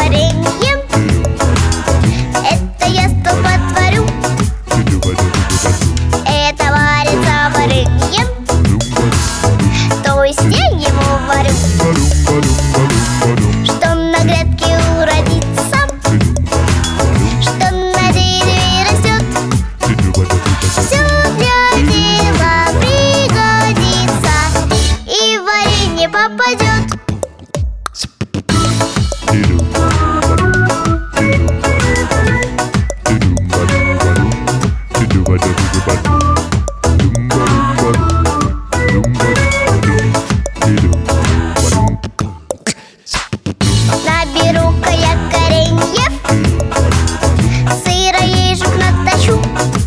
вареньем. Это я стол потворю. Это варится вареньем. То есть я его варю, что на грядке уродится, что на дереве растет. Все для дела пригодится и в варенье попадет. Наберу-ка я кореньев, сыра ежик натащу,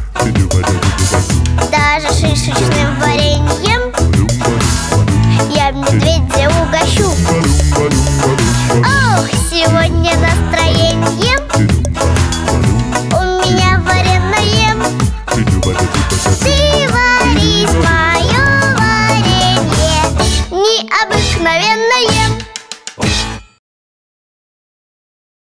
даже шишечным вареньем я медведя угощу. Ох, сегодня нас